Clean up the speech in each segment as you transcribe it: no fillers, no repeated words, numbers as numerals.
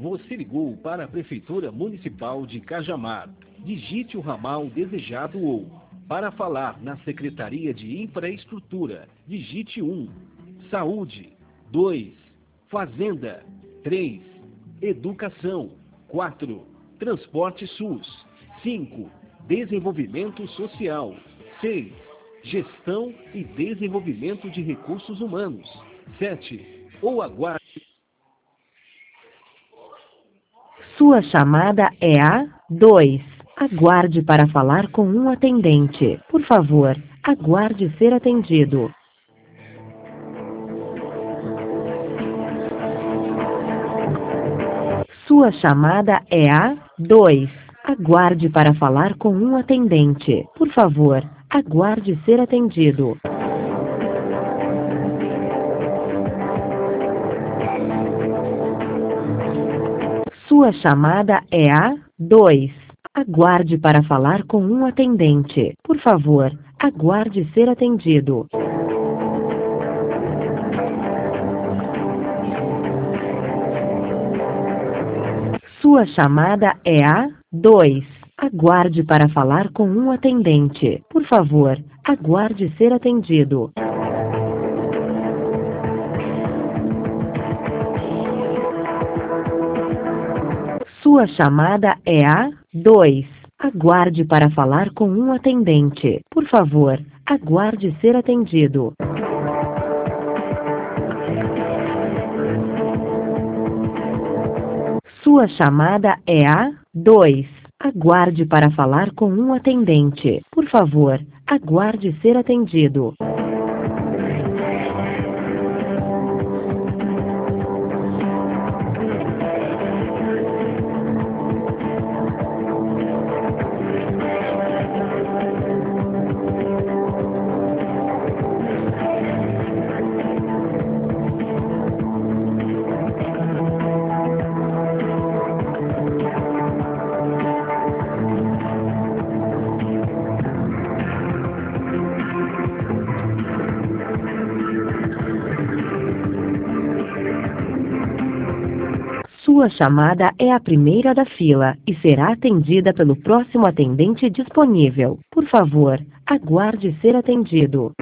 Você ligou para a Prefeitura Municipal de Cajamar. Digite o ramal desejado ou, para falar na Secretaria de Infraestrutura, digite 1. Saúde. 2. Fazenda. 3. Educação. 4. Transporte SUS. 5. Desenvolvimento Social. 6. Gestão e Desenvolvimento de Recursos Humanos. 7. Ou aguarde. Sua chamada é a 2. Aguarde para falar com um atendente. Por favor, aguarde ser atendido. Sua chamada é a 2. Aguarde para falar com um atendente. Por favor, aguarde ser atendido. Sua chamada é a 2. Aguarde para falar com um atendente. Por favor, aguarde ser atendido. Sua chamada é a 2. Aguarde para falar com um atendente. Por favor, aguarde ser atendido. Sua chamada é a 2. Aguarde para falar com um atendente. Por favor, aguarde ser atendido. Sua chamada é a 2. Aguarde para falar com um atendente. Por favor, aguarde ser atendido. Sua chamada é a primeira da fila e será atendida pelo próximo atendente disponível. Por favor, aguarde ser atendido.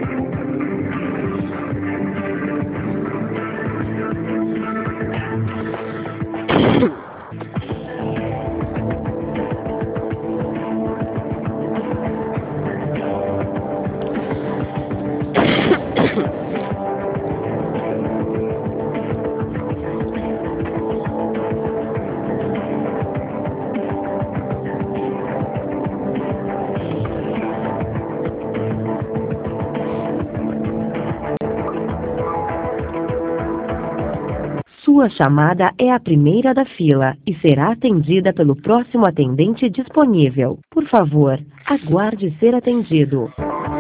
Sua chamada é a primeira da fila e será atendida pelo próximo atendente disponível. Por favor, aguarde ser atendido.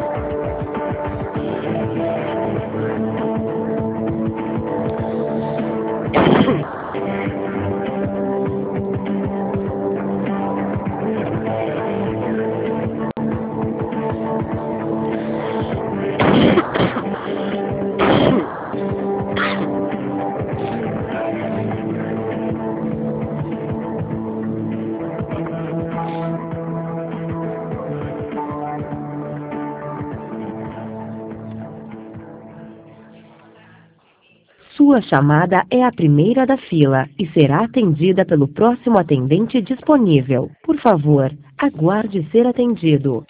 Sua chamada é a primeira da fila e será atendida pelo próximo atendente disponível. Por favor, aguarde ser atendido.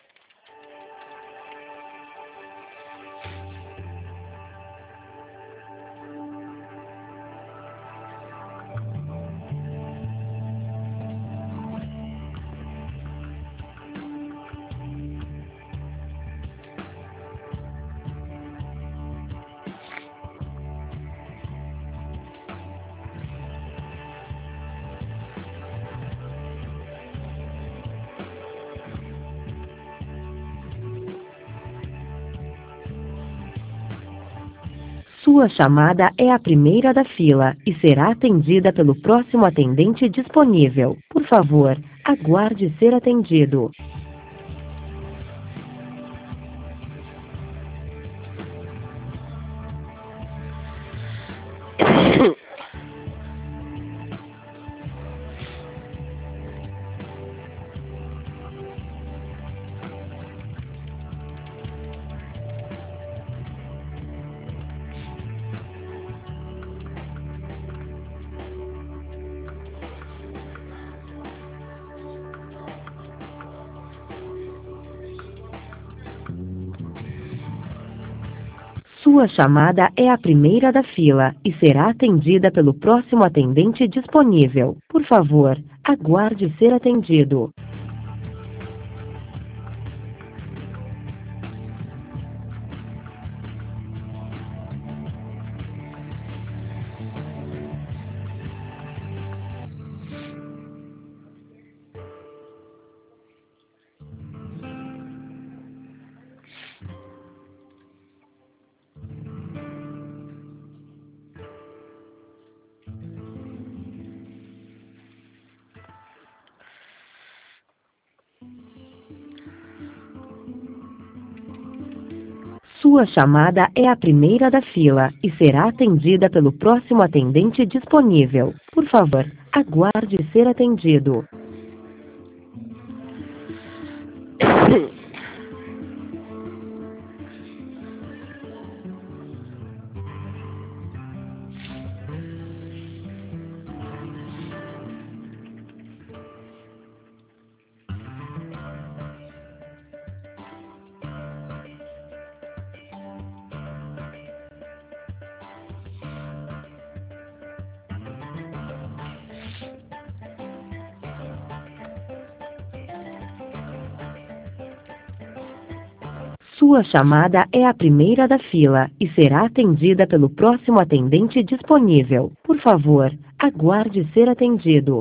Sua chamada é a primeira da fila e será atendida pelo próximo atendente disponível. Por favor, aguarde ser atendido. Sua chamada é a primeira da fila e será atendida pelo próximo atendente disponível. Por favor, aguarde ser atendido. Sua chamada é a primeira da fila e será atendida pelo próximo atendente disponível. Por favor, aguarde ser atendido. Sua chamada é a primeira da fila e será atendida pelo próximo atendente disponível. Por favor, aguarde ser atendido.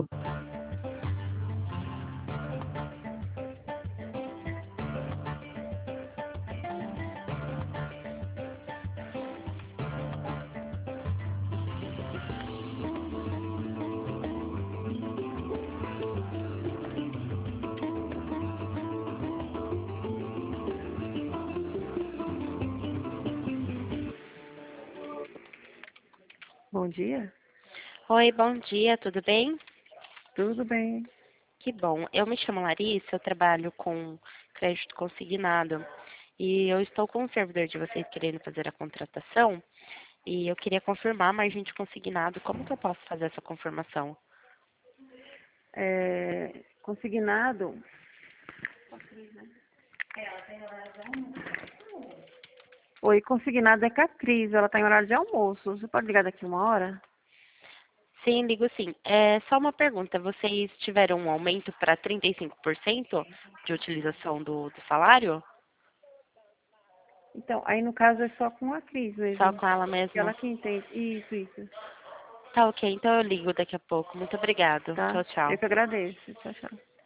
Bom dia, Oi, bom dia, tudo bem? tudo bem? Que bom. Eu me chamo Larissa, eu trabalho com crédito consignado e eu estou com o servidor de vocês querendo fazer a contratação e eu queria confirmar margem de consignado. Como que eu posso fazer essa confirmação? Consignado, oi, consignado é com a Cris, ela está em horário de almoço. Você pode ligar daqui 1 hora? Sim, ligo sim. É só uma pergunta, vocês tiveram um aumento para 35% de utilização do salário? Então, aí no caso é só com a Cris Só mesmo, com ela que ela mesma? que entende. Isso, Tá ok, então eu ligo daqui a pouco. Muito obrigado. tá? Tchau, tchau. Eu que agradeço. Tchau, tchau.